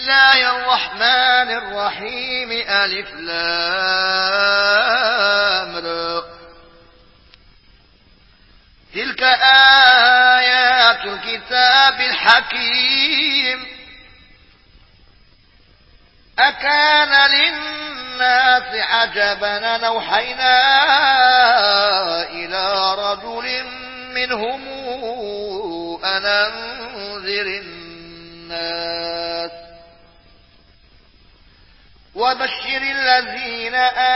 الله الرحمن الرحيم ألف لام را. تلك آيات الكتاب الحكيم. أكان للناس عجبا أن أوحينا إلى رجل منهم أن أنذر الناس وبشر الذين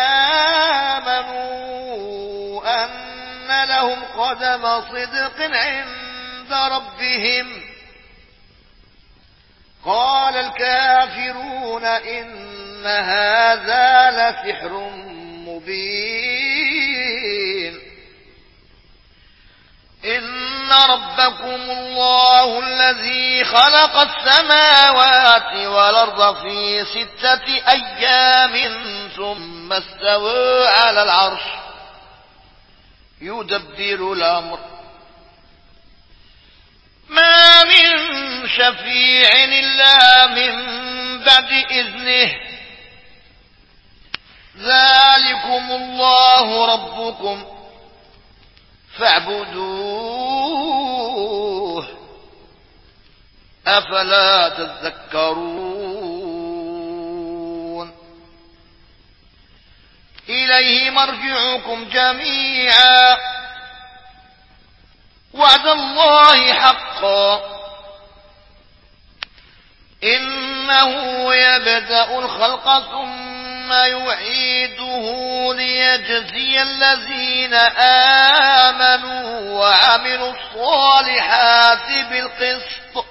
آمنوا أن لهم قدم صدق عند ربهم. قال الكافرون إن هذا لسحر مبين. إن ربكم الله الذي خلق السماوات والأرض في 6 أيام ثم استوى على العرش يدبر الأمر ما من شفيع إلا من بعد إذنه. ذلكم الله ربكم فاعبدوه أفلا تذكرون. إليه مرجعكم جميعا وعد الله حقا. إنه يبدأ الخلق ثم يعيده ليجزي الذين آمنوا وعملوا الصالحات بالقسط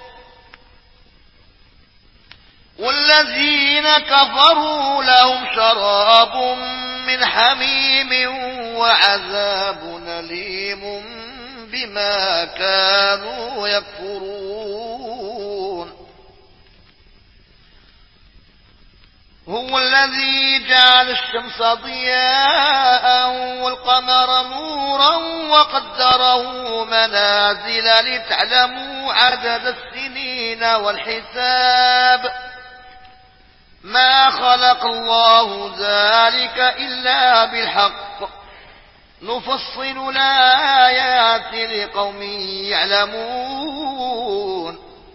والذين كفروا لهم شراب من حميم وعذاب أليم بما كانوا يكفرون. هو الذي جعل الشمس ضياء والقمر نورا وقدره منازل لتعلموا عدد السنين والحساب. ما خلق الله ذلك إلا بالحق نفصل الآيات لقوم يعلمون.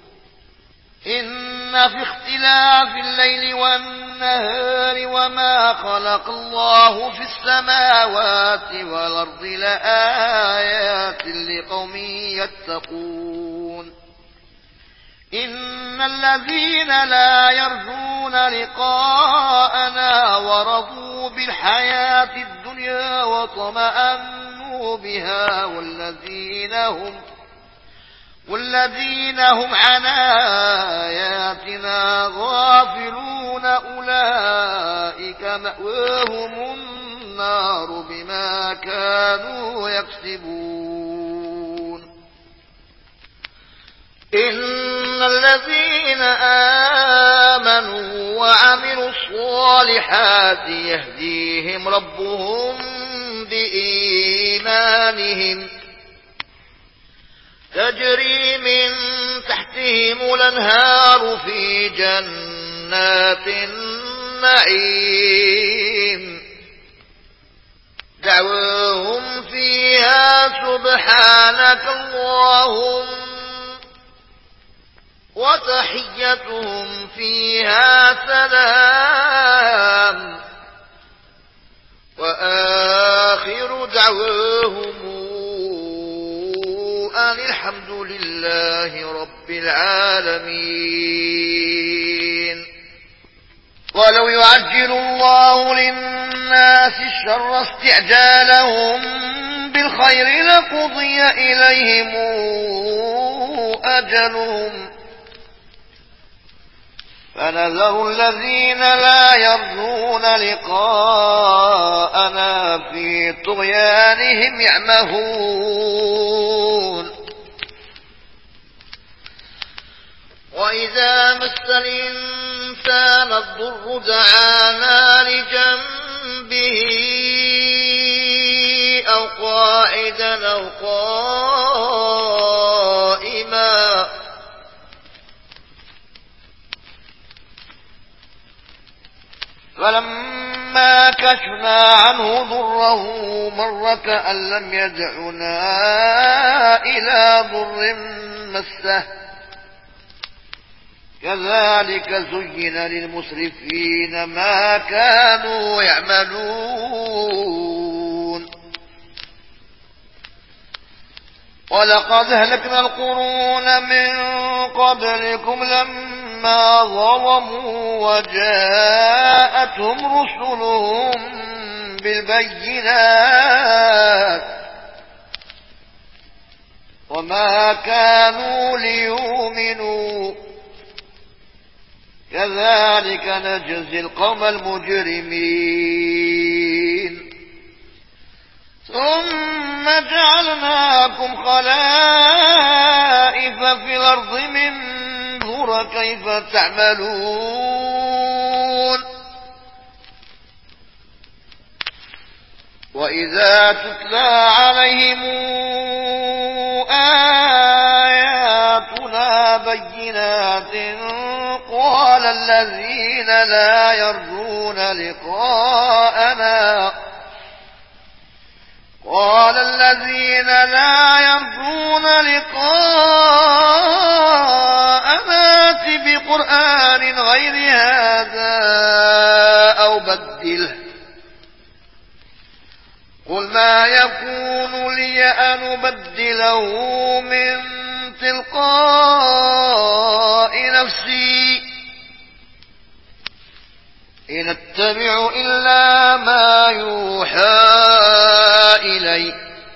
إن في اختلاف الليل والنهار وما خلق الله في السماوات والأرض لآيات لقوم يتقون. إن الذين لا يرجون لقاءنا ورضوا بالحياة الدنيا وطمأنوا بها والذين هم عن آياتنا غافلون أولئك مأواهم النار بما كانوا يكسبون. إن الذين آمنوا وعملوا الصالحات يهديهم ربهم بإيمانهم تجري من تحتهم الأنهار في جنات النعيم دعواهم فيها سبحانك اللهم وتحيتهم فيها سلام وآخر دعواهم أن الحمد لله رب العالمين. ولو يعجل الله للناس الشر استعجالهم بالخير لقضي إليهم أجلهم فنذر الذين لا يرجون لقاءنا في طغيانهم يعمهون. وإذا مس الإنسان الضر دعانا لجنبه أو قاعدا أو قائما فلما كشفنا عنه ضره مر كأن لم يدعنا إلى ضر مسه كذلك زين للمسرفين ما كانوا يعملون ولقد أهلكنا القرون من قبلكم لما ظلموا وجاءتهم رسلهم بالبينات وما كانوا ليؤمنوا كذلك نجزي القوم المجرمين ثم جعلناكم خلائف في الأرض منظر كيف تعملون وإذا تتلى عليهم آياتنا بينات قال الذين لا يرجون لقاءنا بقرآن غير هذا أو بدله قل ما يكون لي أن أبدله من تلقاء نفسي إن أتبع إلا ما يوحى إلي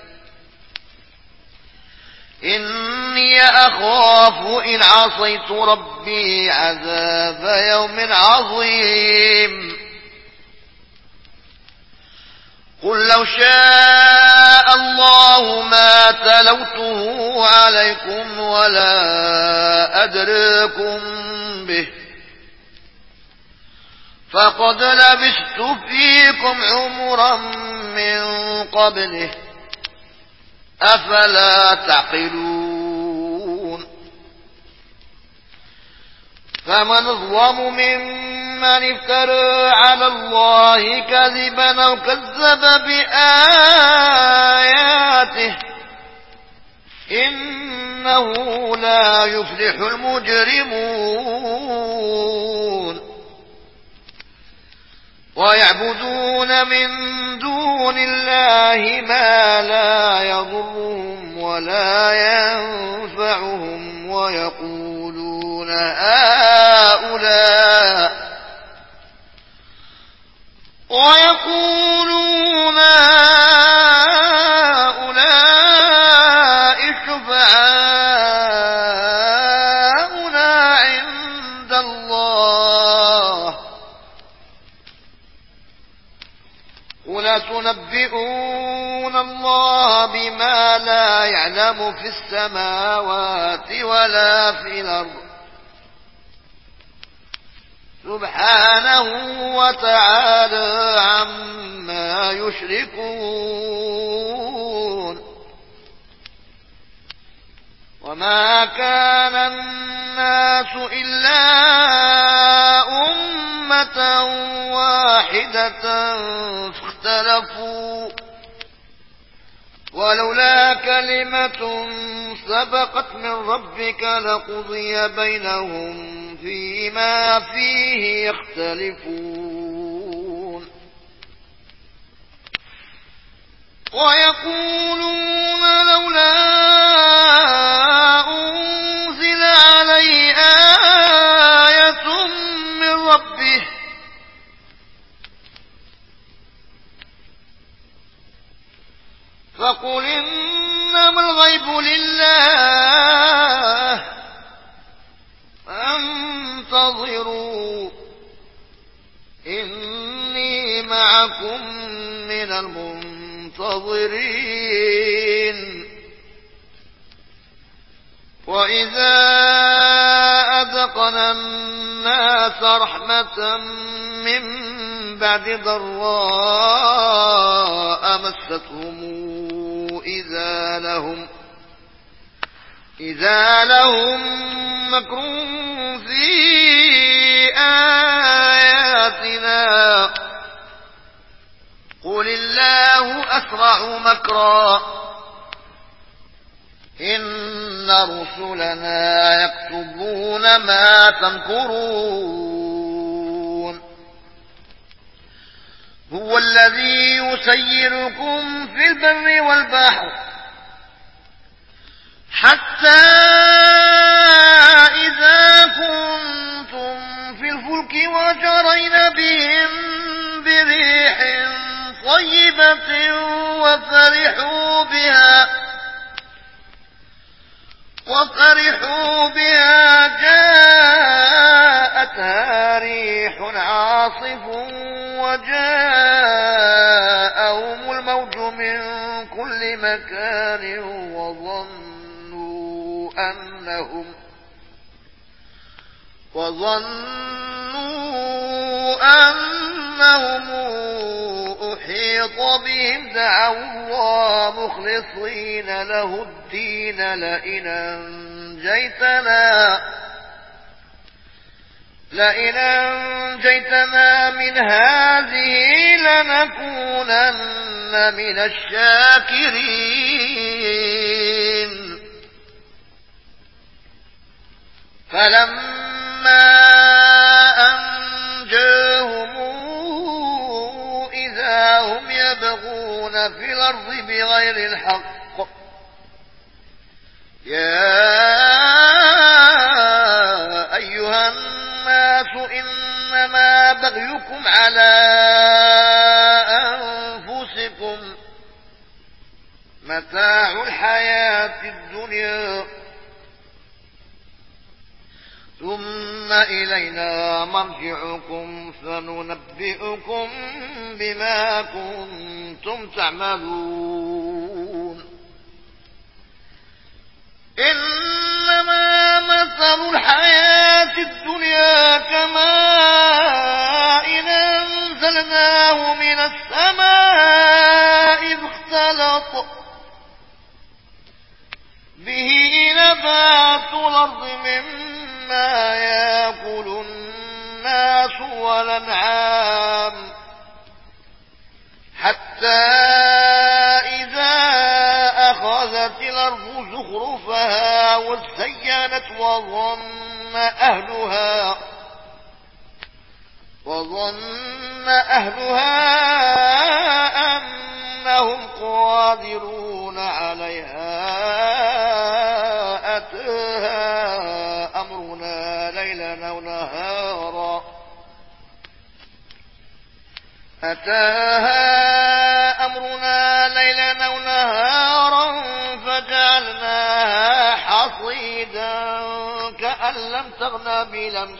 إني أخاف إن عصيت ربي عذاب يوم عظيم قل لو شاء الله ما تلوته عليكم ولا أدريكم به فقد لبثت فيكم عمرا من قبله أفلا تعقلون فمن أظلم ممن افترى على الله كذبا أو كذب بآياته إنه لا يفلح المجرمون ويعبدون من دون الله ما لا يضرهم ولا ينفعهم ويقولون هؤلاء شفعاؤنا عند الله قل تنبئون الله بما لا يعلم في السماوات ولا في الأرض سبحانه وتعالى عما يشركون وما كان الناس إلا أمة واحدة فاختلفوا ولولا كلمة سبقت من ربك لقضي بينهم فيما فيه يختلفون ويقولون لولا أنزل عليه آية من ربه فقل إنما الغيب لله فانتظروا إني معكم من المنتظرين وإذا أذقنا الناس رحمة من بعد ضراء مستهم إذا لهم مكر في آياتهم آياتنا قل الله أسرع مكرا إن رسلنا يكتبون ما تمكرون هو الذي يسيركم في البر والبحر حتى إذا كنتم في الفلك وجرين بهم بريح طيبة وفرحوا بها جاءتها ريح عاصف وجاءهم الموج من كل مكان وظنوا أنهم أحيط بهم دعوا الله مخلصين له الدين لئن أنجيتنا من هذه لنكونن من الشاكرين فلما أنجاهم إذا هم يبغون في الأرض بغير الحق يا أيها الناس إنما بغيكم على أنفسكم متاع الحياة الدنيا ثم إلينا مرجعكم فننبئكم بما كنتم تعملون إنما مثل الحياة الدنيا كماء إن أنزلناه من السماء فاختلط به نبات الأرض مما يأكل الناس والأنعام حتى إذا أخذت الأرض زخرفها وزينت وظن أهلها أنهم قادرون عليها أتاها أمرنا ليلا أو نهارا فجعلناها حصيدا كأن لم تغن بلمس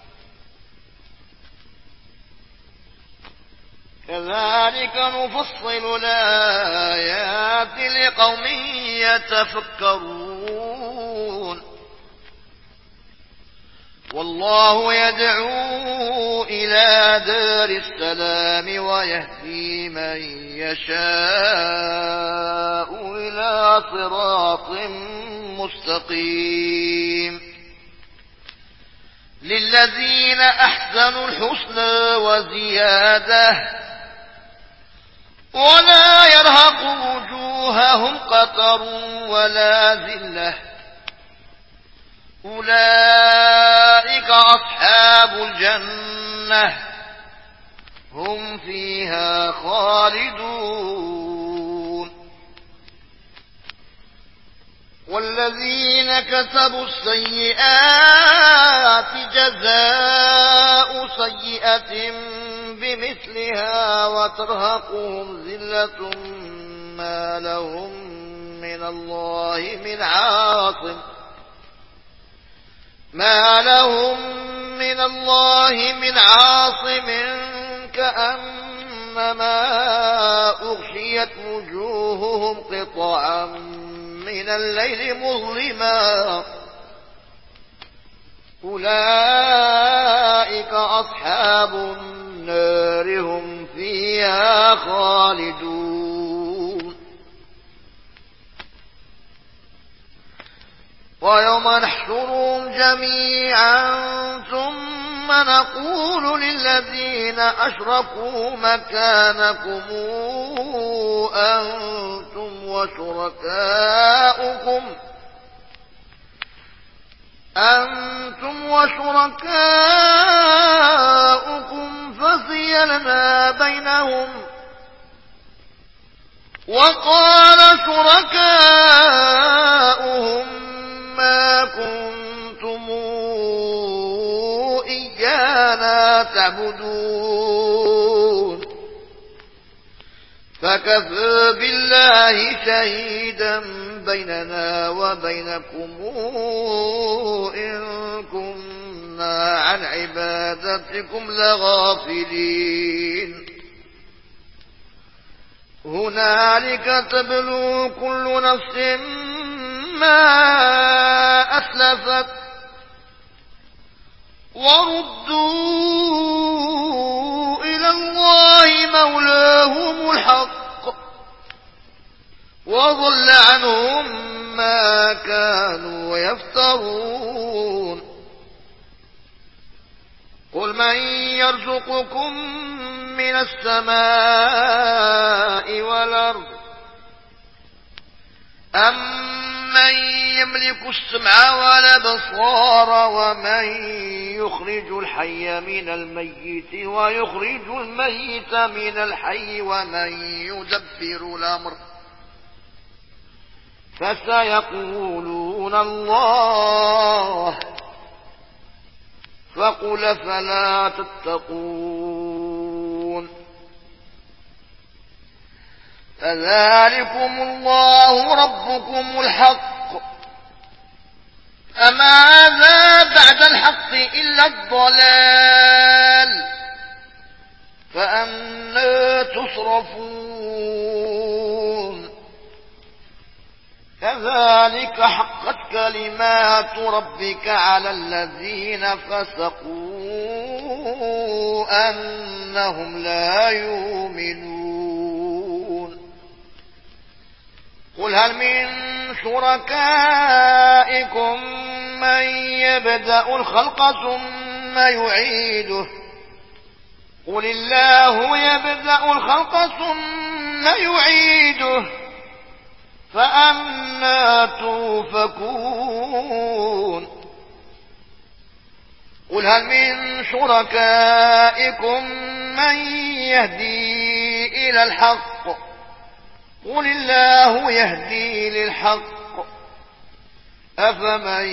كذلك نفصل الآيات لقوم يتفكرون والله يدعو إلى دار السلام ويهدي من يشاء إلى صراط مستقيم للذين أحسنوا الحسنى وزيادة ولا يرهق وجوههم قتر ولا ذلة أولئك أصحاب الجنة هم فيها خالدون والذين كسبوا السيئات جزاء سيئة بمثلها وترهقهم ذلة ما لهم من الله من عاصم كأنما أغشيت وجوههم قطعا من الليل مظلما أولئك أصحاب النار هم فيها خالدون ويوم نحشرهم جميعا ثم نقول للذين أشركوا مكانكم أنتم وشركاؤكم فزيلنا بينهم وقال شركاؤهم ما كنتم إيانا تعبدون فكفى بالله شهيدا بيننا وبينكم إن كنا عن عبادتكم لغافلين هنالك تبلو كل نفس ما أسلفت وردوا إلى الله مولاهم الحق وضل عنهم ما كانوا يفترون قل من يرزقكم من السماء والأرض أمن يملك السمع والأبصار ومن يخرج الحي من الميت ويخرج الميت من الحي ومن يدبر الأمر فسيقولون الله فقل فلا تتقون فذلكم الله ربكم الحق أماذا بعد الحق إلا الضلال فأنى تصرفون كذلك حقت كلمات ربك على الذين فسقوا أنهم لا يؤمنون قل هل من شركائكم من يبدأ الخلق ثم يعيده قل الله يبدأ الخلق ثم يعيده فأنى توفكون قل هل من شركائكم من يهدي إلى الحق قل الله يهدي للحق أفمن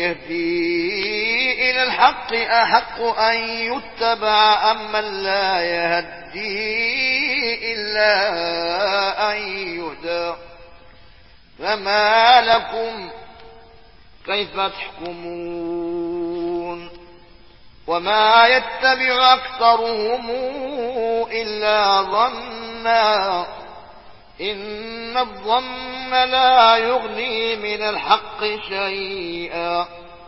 يهدي إلى الحق أحق أن يتبع أمن لا يهدي إلا أن يهدى فما لكم كيف تحكمون وما يتبع أكثرهم إلا ظنا إن الظن لا يغني من الحق شيئا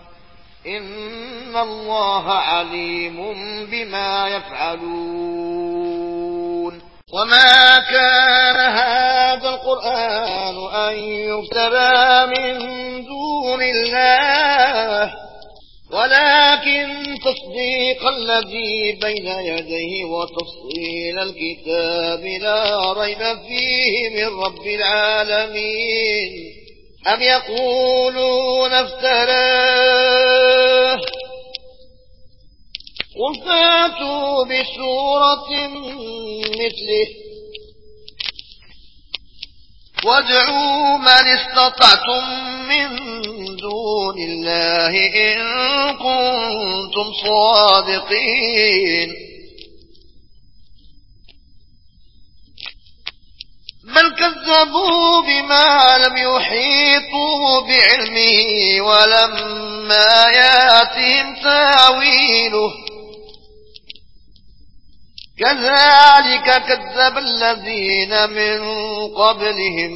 إن الله عليم بما يفعلون وما كان هذا القرآن أن يفترى من دون الله ولكن تصديق الذي بين يديه وتفصيل الكتاب لا ريب فيه من رب العالمين أم يقولون افتراه قل فاتوا بسورة مثله وادعوا من استطعتم من دون الله إن كنتم صادقين بل كذبوا بما لم يحيطوا بعلمه ولما ياتهم تاويله كذلك كذب الذين من قبلهم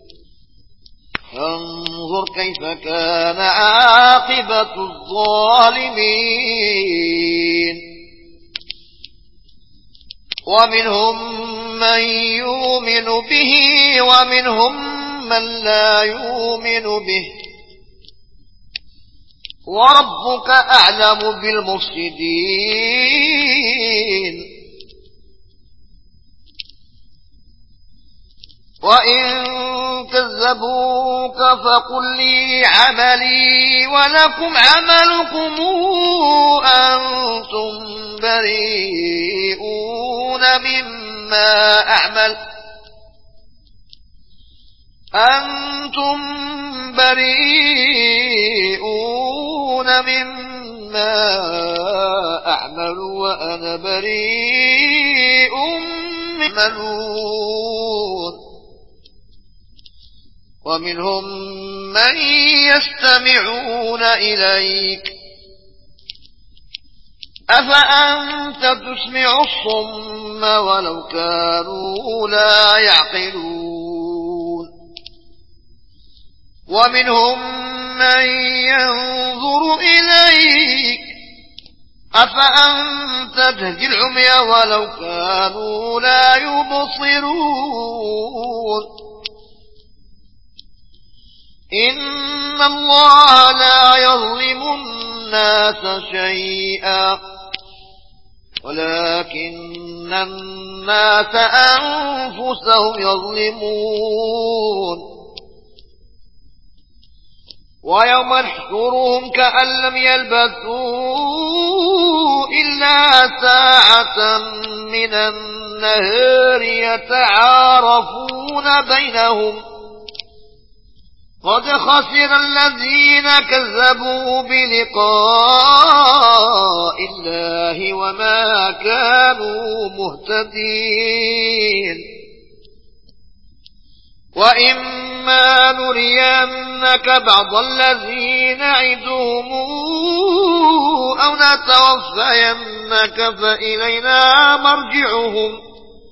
فانظر كيف كان عاقبة الظالمين ومنهم من يؤمن به ومنهم من لا يؤمن به وربك أعلم بالمفسدين وإن كذبوك فقل لي عملي ولكم عملكم أنتم بريئون مما أعمل وأنا بريء مما تعملون ومنهم من يستمعون إليك أفأنت تسمع الصم ولو كانوا لا يعقلون ومنهم من ينظر إليك أفأنت تهدي العمي ولو كانوا لا يبصرون إن الله لا يظلم الناس شيئا ولكن الناس أنفسهم يظلمون ويوم نحشرهم كأن لم يلبثوا إلا ساعة من النهار يتعارفون بينهم قد خسر الذين كذبوا بلقاء الله وما كانوا مهتدين وإما نرينك بعض الذين نعدهم أو نتوفينك فإلينا مرجعهم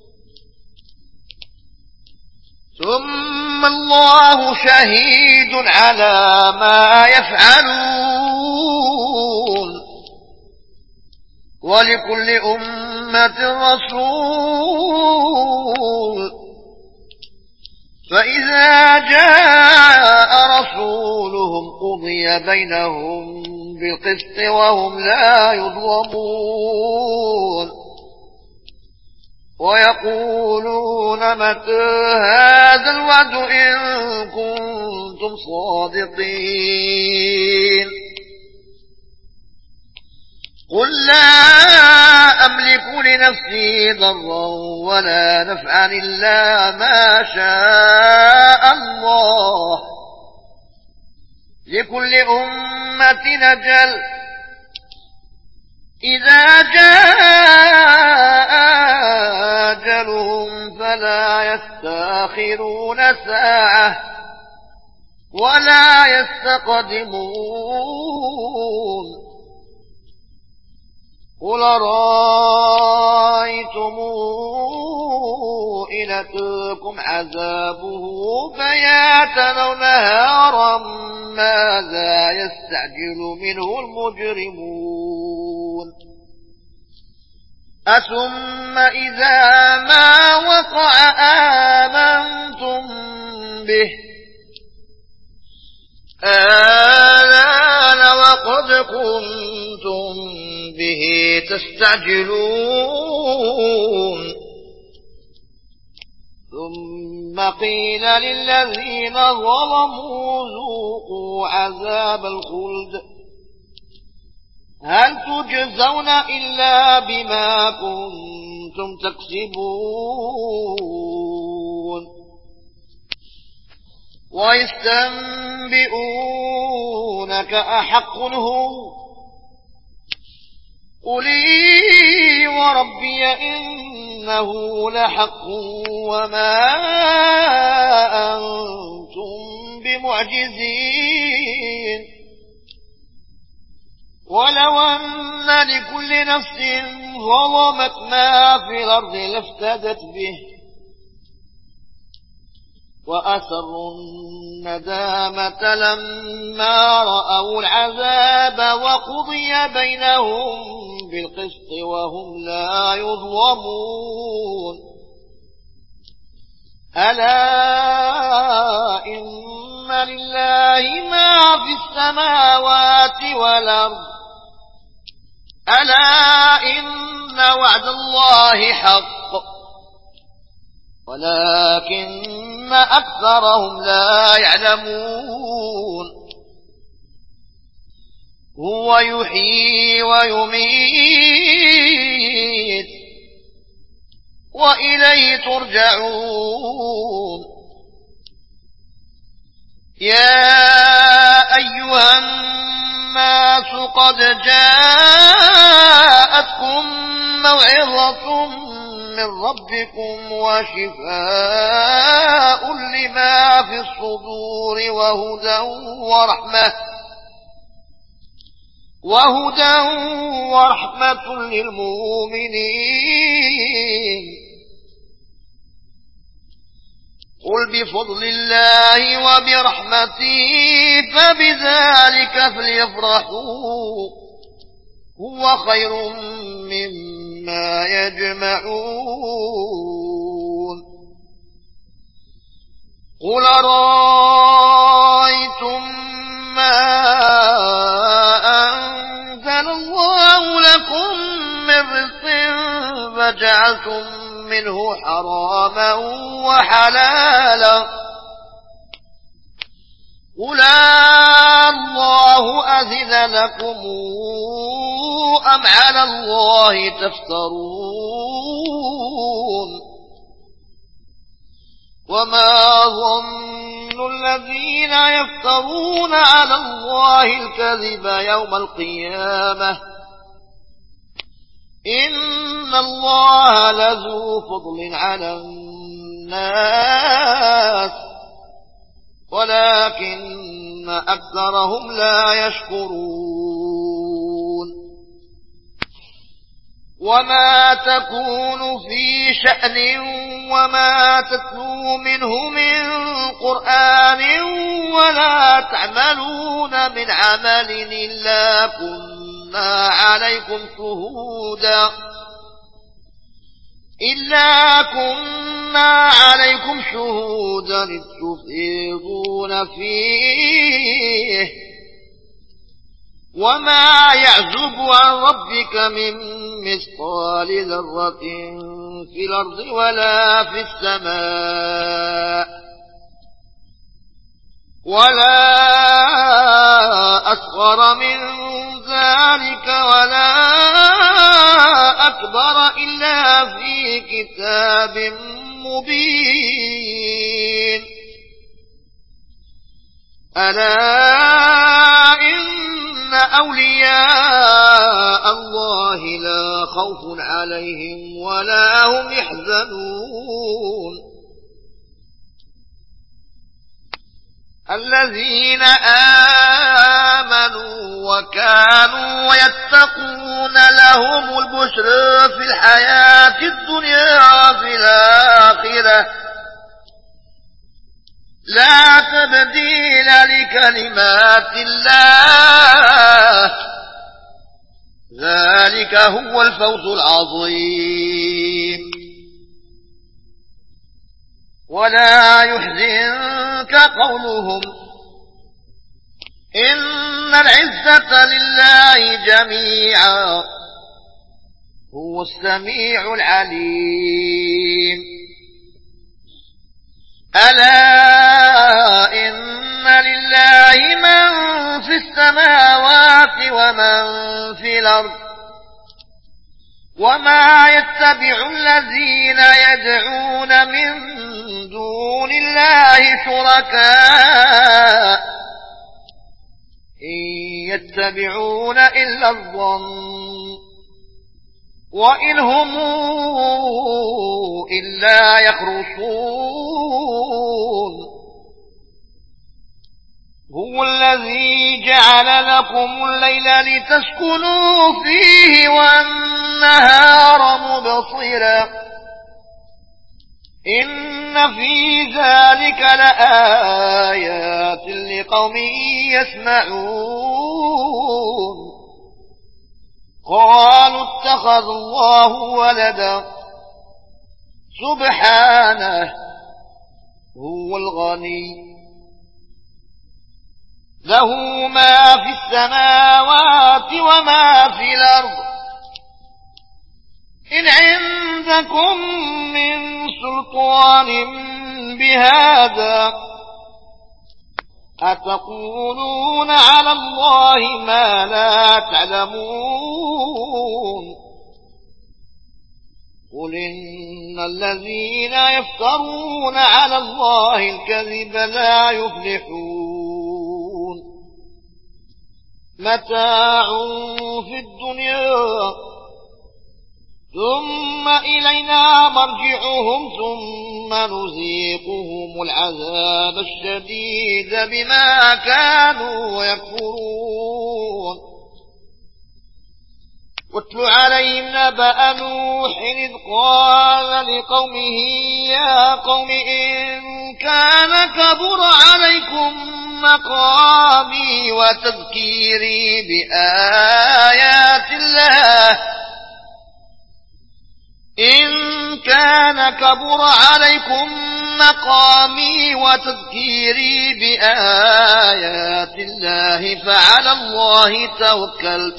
ثم الله شهيد على ما يفعلون ولكل أمة رسول فإذا جاء رسولهم قضي بينهم بالقسط وهم لا يظلمون ويقولون متى هذا الوعد إن كنتم صادقين قل لا أملك لنفسي ضرا ولا نفعا إلا ما شاء الله لكل أمة أجل إذا جاء أجلهم فلا يستأخرون ساعة ولا يستقدمون قل رأيتم إن أتاكم عذابه بياتا أو نهارا ماذا يستعجل منه المجرمون أثم إذا ما وقع آمنتم به آلان وقد كنتم به تستعجلون ثم قيل للذين ظلموا ذوقوا عذاب الخلد هل تجزون إلا بما كنتم تكسبون ويستنبئونك أحق هو قل إي وربي إنه لحق وما أنتم بمعجزين ولو أن لكل نفس ظلمت ما في الأرض لافتدت به وأسروا الندامة لما رأوا العذاب وقضي بينهم بالقسط وهم لا يظلمون ألا إن لله ما في السماوات والأرض ألا إن وعد الله حق ولكن أكثرهم لا يعلمون هو يحيي ويميت وإليه ترجعون يا أيها الناس قد جاءتكم موعظة من ربكم وشفاء لما في الصدور وهدى ورحمة للمؤمنين قل بفضل الله وبرحمته فبذلك فليفرحوا هو خير مما يجمعون قل أرأيتم ما أنزل الله لكم من رزق فجعلتم منه حراما وحلالا قل الله أذن لكم أم على الله تفترون وما ظن الذين يفترون على الله الكذب يوم القيامة إن الله لذو فضل على الناس ولكن أكثرهم لا يشكرون وما تكون في شأن وما تتلو منه من قرآن ولا تعملون من عمل إلا كنا عليكم شهودا إذ تفيضون فيه وما يعزب عن ربك من مثقال ذرة في الأرض ولا في السماء ولا أصغر من ذلك ولا أكبر إلا في كتاب مبين ألا إن أولياء الله لا خوف عليهم ولا هم يحزنون الذين آمنوا وكانوا يتقون لهم البشر في الحياة الدنيا وفي الآخرة لا تبديل لكلمات الله ذلك هو الفوز العظيم ولا يحزنك قولهم إن العزة لله جميعا هو السميع العليم ألا إن لله من في السماوات ومن في الأرض وما يتبع الذين يدعون من دون الله شركاء إن يتبعون إلا الظن وإن هم إلا يخرصون هو الذي جعل لكم الليل لتسكنوا فيه والنهار مبصرا إن في ذلك لآيات لقوم يسمعون قالوا اتخذ الله ولدا سبحانه هو الغني له ما في السماوات وما في الأرض إن عندكم من سلطان بهذا أتقولون على الله ما لا تعلمون قل إن الذين يفترون على الله الكذب لا يفلحون متاع في الدنيا ثم إلينا مرجعهم ثم نذيقهم العذاب الشديد بما كانوا يكفرون واتل عليهم نبأ نوح إذ قال لقومه يا قوم إن كان كبر عليكم مقامي وتذكيري بآيات الله إن كان كبر عليكم مقامي وتذكيري بآيات الله فعلى الله توكلت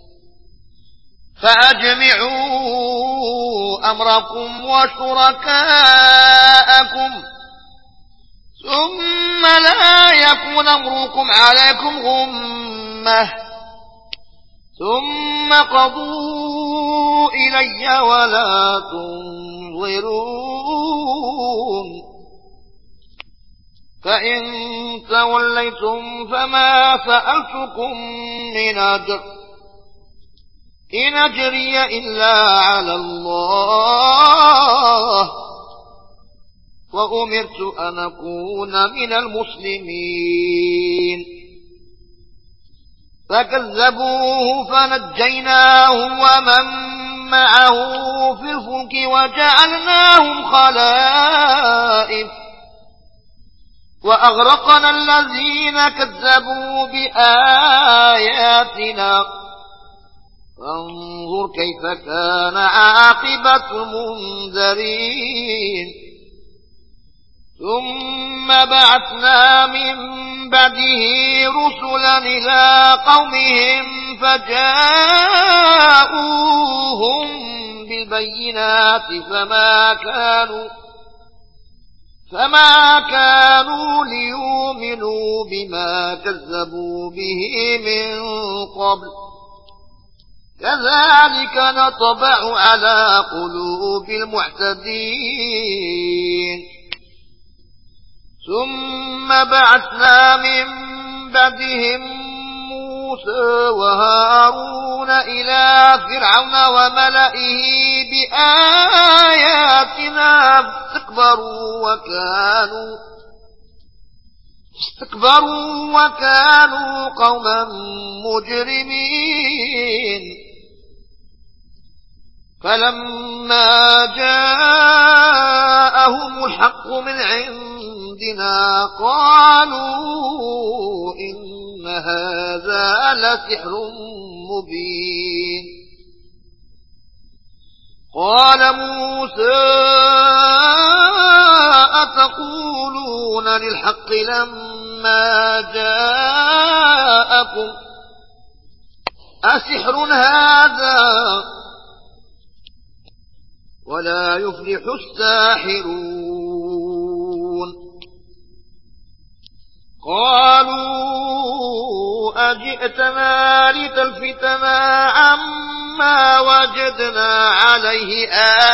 فأجمعوا أمركم وشركاءكم ثم لا يكون أمركم عليكم غمة ثم قضوا إلي ولا تنظرون فإن توليتم فما سألتكم من أجر إن أجري إلا على الله وأمرت أن أكون من المسلمين فكذبوه فنجيناه ومن معه في الفلك وجعلناهم خلائف وأغرقنا الذين كذبوا بآياتنا فانظر كيف كان عاقبة المنذرين ثم بعثنا من بعده رسلا إلى قومهم فجاءوهم بالبينات فما كانوا ليؤمنوا بما كذبوا به من قبل كذلك نطبع على قلوب المعتدين ثم بعثنا من بعدهم موسى وهارون إلى فرعون وملئه بآياتنا استكبروا وكانوا قوما مجرمين فلما جاءهم الحق من عندنا قالوا إن هذا لسحر مبين قال موسى أتقولون للحق لما جاءكم أسحر هذا ولا يفلح الساحرون قالوا أجئتنا لتلفتنا عما وجدنا عليه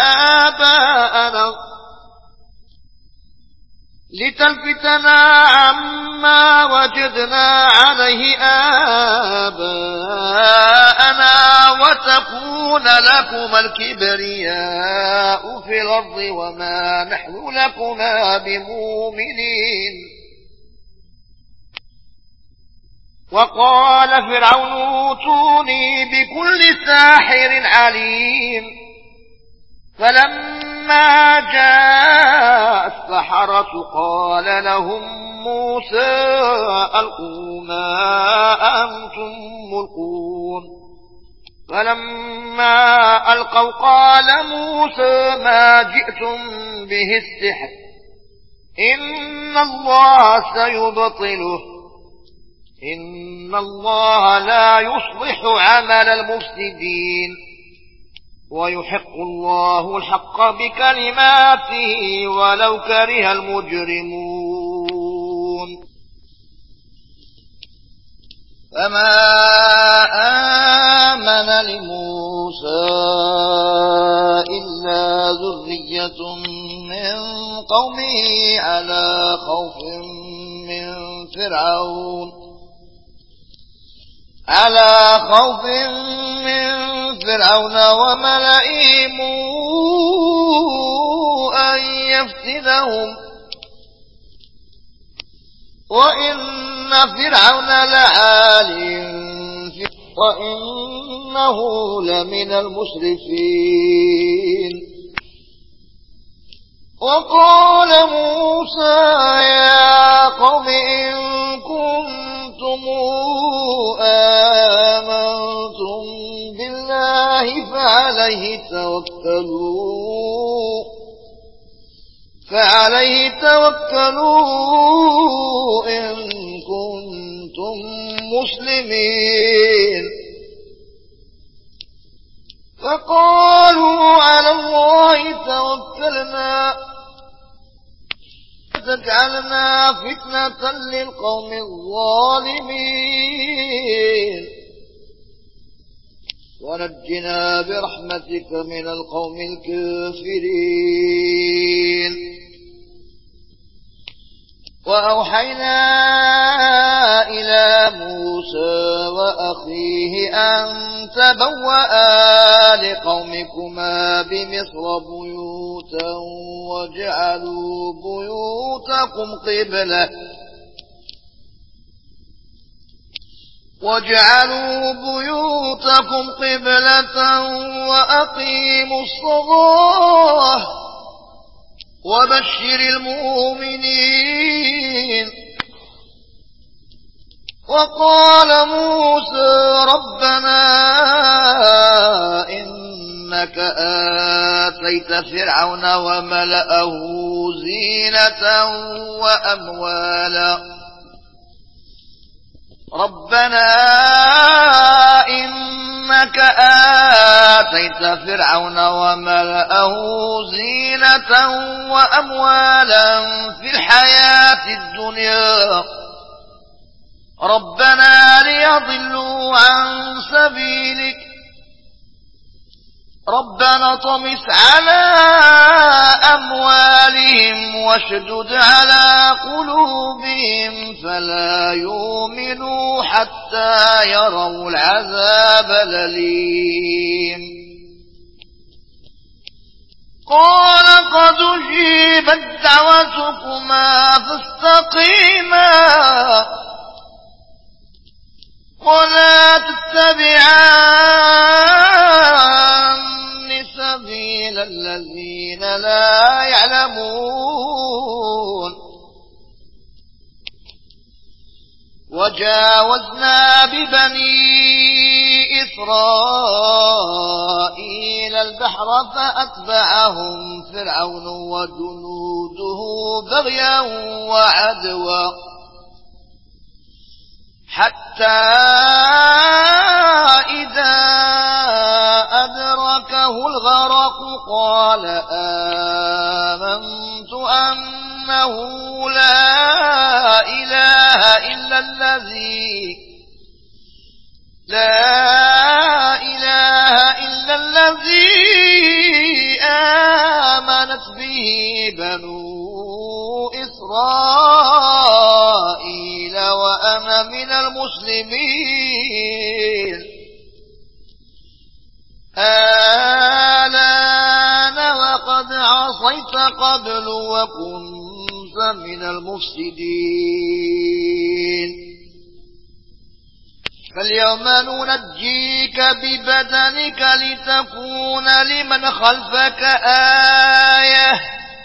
آباءنا وتكون لكم الكبرياء في الأرض وما نحن لكما بمؤمنين وقال فرعون اوتوني بكل ساحر عليم فلما جاء السحرة قال لهم موسى ألقوا ما أنتم ملقون فلما ألقوا قال موسى ما جئتم به السحر إن الله سيبطله إن الله لا يصلح عمل المفسدين ويحق الله الحق بكلماته ولو كره المجرمون فما آمن لموسى إلا ذرية من قومه على خوف من فرعون وملئهم أن يفتنهم وإن فرعون لعال وإنه لمن المسرفين وقال موسى يا قوم إن كنتم آمنتم بالله فعليه توكلوا إن كنتم مسلمين فقالوا على الله توكلنا فتجعلنا فتنة للقوم الظالمين ونجنا برحمتك من القوم الكافرين وأوحينا إلى موسى وأخيه أن تبوأ لقومكما بمصر بيوتا واجعلوا بيوتكم قبلة وأقيموا الصلاة وبشر المؤمنين وقال موسى ربنا إنك آتيت فرعون وملأه زينة وأموالا ربنا إنك آتيت فرعون وملأه زينة وأموالا في الحياة الدنيا ربنا ليضلوا عن سبيلك ربنا طمس على أموالهم واشدد على قلوبهم فلا يؤمنوا حتى يروا العذاب الأليم قال قد أجيبت دعوتكما فاستقيما ولا تتبعان سبيل الذين لا يعلمون وجاوزنا ببني إسرائيل البحر فأتبعهم فرعون وجنوده بغيا وعدوا حتى إذا أدركه الغرق قال آمنت أنه لا إله إلا الذي آمنت به بنو إسرائيل وأنا من المسلمين آلان وقد عصيت قبل وكنت من المفسدين فاليوم ننجيك ببدنك لتكون لمن خلفك آية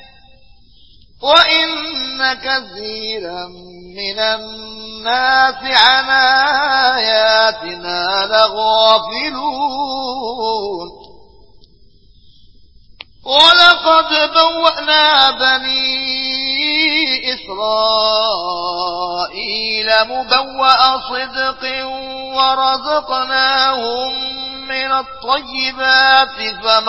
وإن كثيرا من الناس عن آياتنا لغافلون ولقد بوأنا بني إسرائيل مبوأ صدق ورزقناهم من الطيبات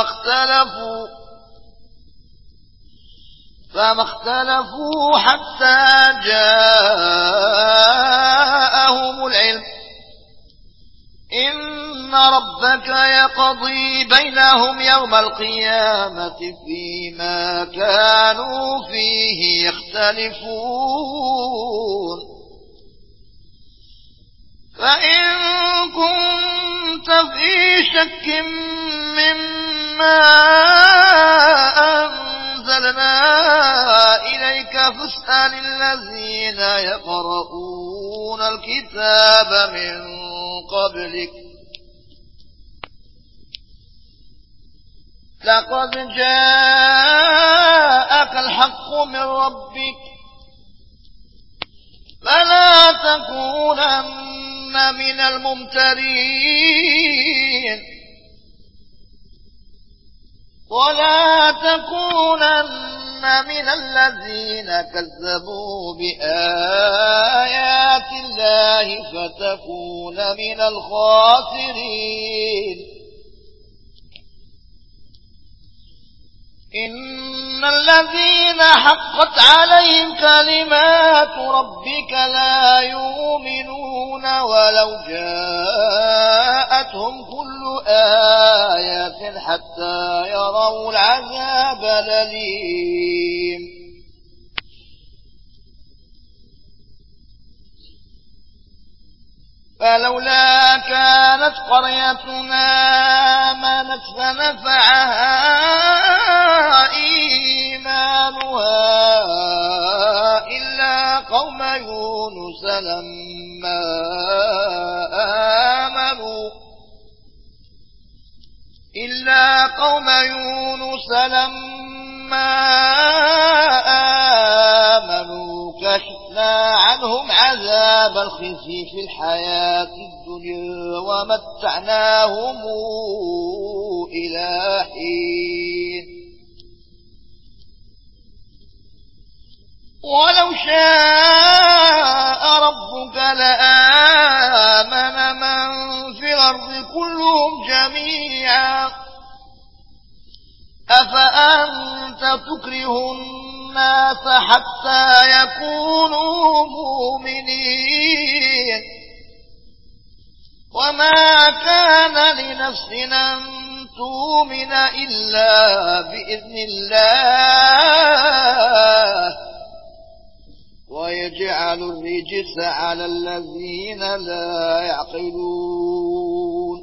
فما اختلفوا حتى جاءهم العلم إن ربك يقضي بينهم يوم القيامة فيما كانوا فيه يختلفون فإن كنت في شك مما أنزلنا إليك فاسأل الذين يقرؤون الكتاب من قبلك لقد جاءك الحق من ربك فلا تكونن من الممترين ولا تكونن من الذين كذبوا بآيات الله فتكون من الخاسرين إن الذين حقت عليهم كلمات ربك لا يؤمنون ولو جاءتهم كل آية حتى يروا العذاب الأليم فلولا كانت قريتنا آمنت فنفعها إيمانها إلا قوم يونس لما آمنوا كشفنا عنهم عذاب الخزي في الحياة الدنيا ومتعناهم إلى حين ولو شاء ربك لآمن من في الأرض كلهم جميعا أفأنت تكره الناس حتى يكونوا مؤمنين وما كان لنفس أن تؤمن إلا بإذن الله ويجعل الرجس على الذين لا يعقلون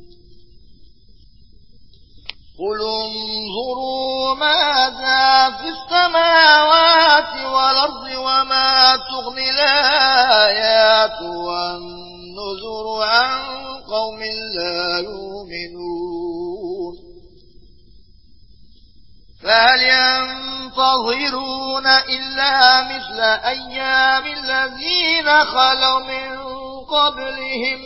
قل انظروا ماذا في السماوات والأرض وما تغني الآيات والنذر عن قوم لا يؤمنون فهل ينتظرون إلا مثل أيام الذين خلوا من قبلهم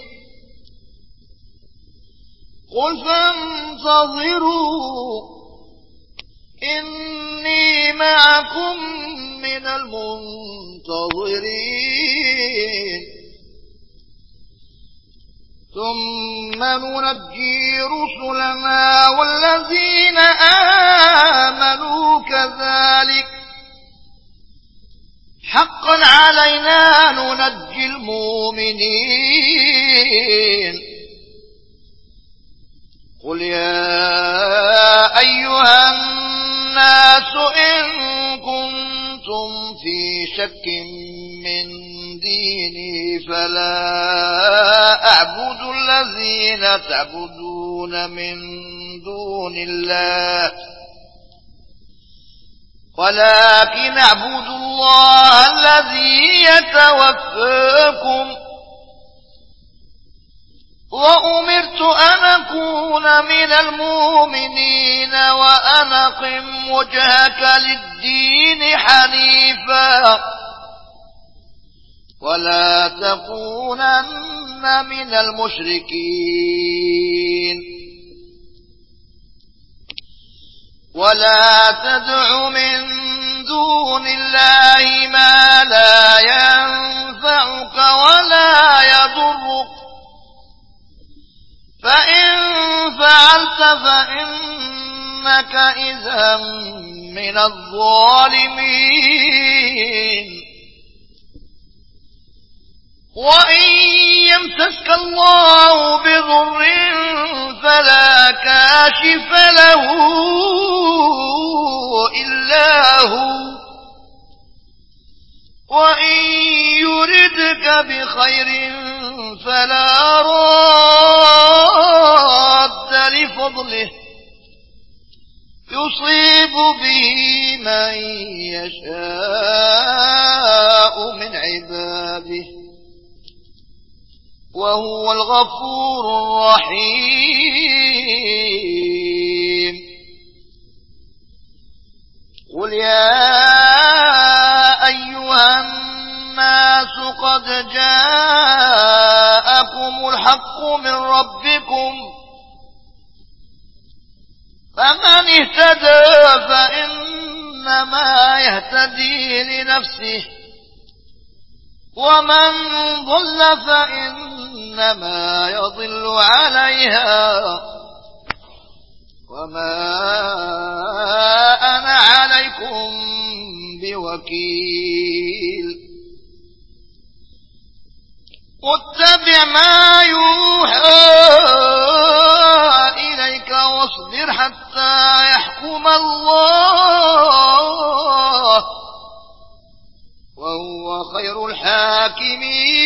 قل فانتظروا إني معكم من المنتظرين ثم ننجي رسلنا والذين آمنوا كذلك حقا علينا ننجي المؤمنين قل يا أيها الناس إن كنتم في شك من ديني فلا أعبد الذين تعبدون من دون الله ولكن أعبد الله الذي يتوفاكم وأمرت أن أكون من المؤمنين وأن أقم وجهك للدين حنيفا ولا تكونن من المشركين ولا تدع من دون الله ما لا ينفعك ولا يضرك فإن فعلت فإنك إذا من الظالمين وإن يمسسك الله بضر فلا كاشف له إلا هو وإن يردك بخير فلا راد لفضله يصيب به من يشاء من عباده وهو الغفور الرحيم قل يا أيها الناس قد جاءكم الحق من ربكم فمن اهتدى فإنما يهتدي لنفسه ومن ضل فإنما يضل عليها وما أنا عليكم بوكيل واتبع ما يوحى إليك واصبر حتى يحكم الله وهو خير الحاكمين